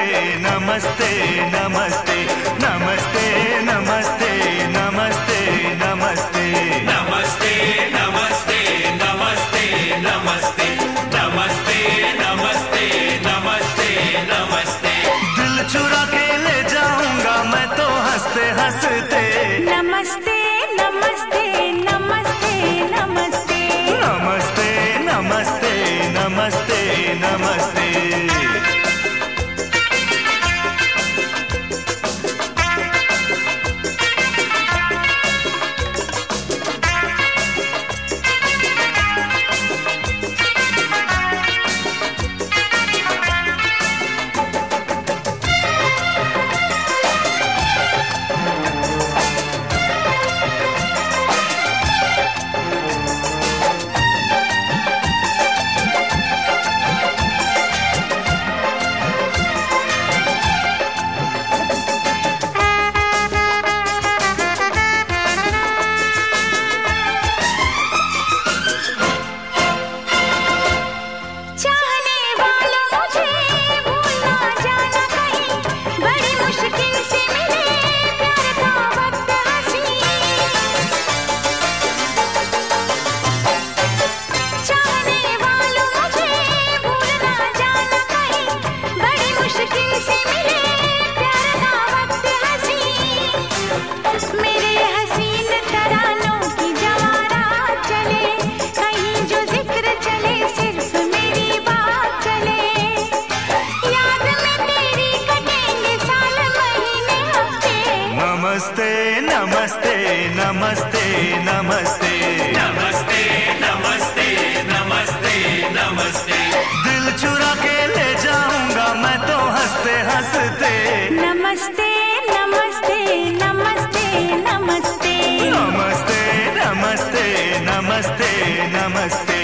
नमस्ते नमस्ते नमस्ते नमस्ते नमस्ते नमस्ते नमस्ते नमस्ते नमस्ते नमस्ते नमस्ते नमस्ते नमस्ते नमस्ते। दिल चुरा के ले जाऊंगा मैं तो हंसते हंसते। नमस्ते नमस्ते नमस्ते नमस्ते नमस्ते नमस्ते नमस्ते नमस्ते। नमस्ते नमस्ते नमस्ते नमस्ते नमस्ते नमस्ते नमस्ते नमस्ते। दिल चुरा के ले जाऊंगा मैं तो हंसते हंसते। नमस्ते नमस्ते नमस्ते नमस्ते नमस्ते नमस्ते नमस्ते नमस्ते।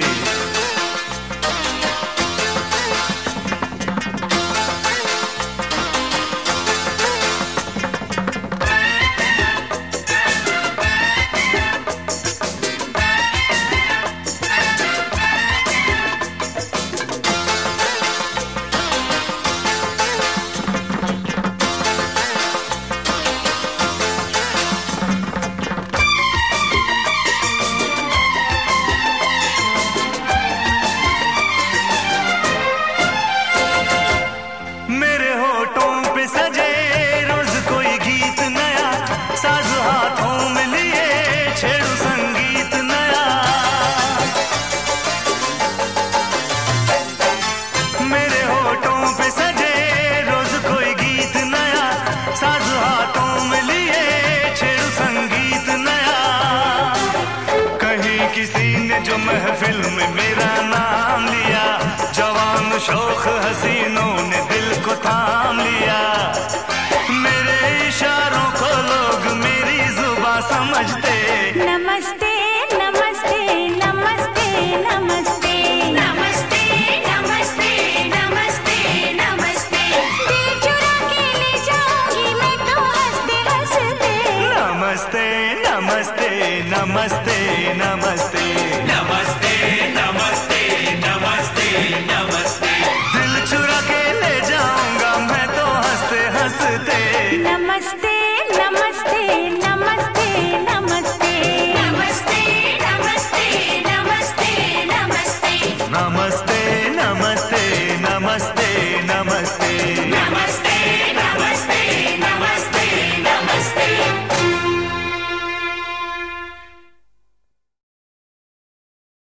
सजे रोज कोई गीत नया, साज हाथों में लिए छेड़ू संगीत नया। मेरे होठों पे सजे रोज कोई गीत नया, साज हाथों में लिए छेड़ू संगीत नया। कहीं किसी ने जो महफिल में मेरा नाम लिया, जवान शौक हसीनों ने दिल को थाम लिया। मेरे इशारों को लोग मेरी जुबान समझते। नमस्ते नमस्ते नमस्ते नमस्ते नमस्ते नमस्ते नमस्ते नमस्ते। दिल चुरा के ले जाऊंगी मैं तो हंसते हंसते। नमस्ते नमस्ते नमस्ते नमस्ते नमस्ते नमस्ते नमस्ते नमस्ते। दिल चुरा के ले जाऊंगा मैं तो हंसते हंसते।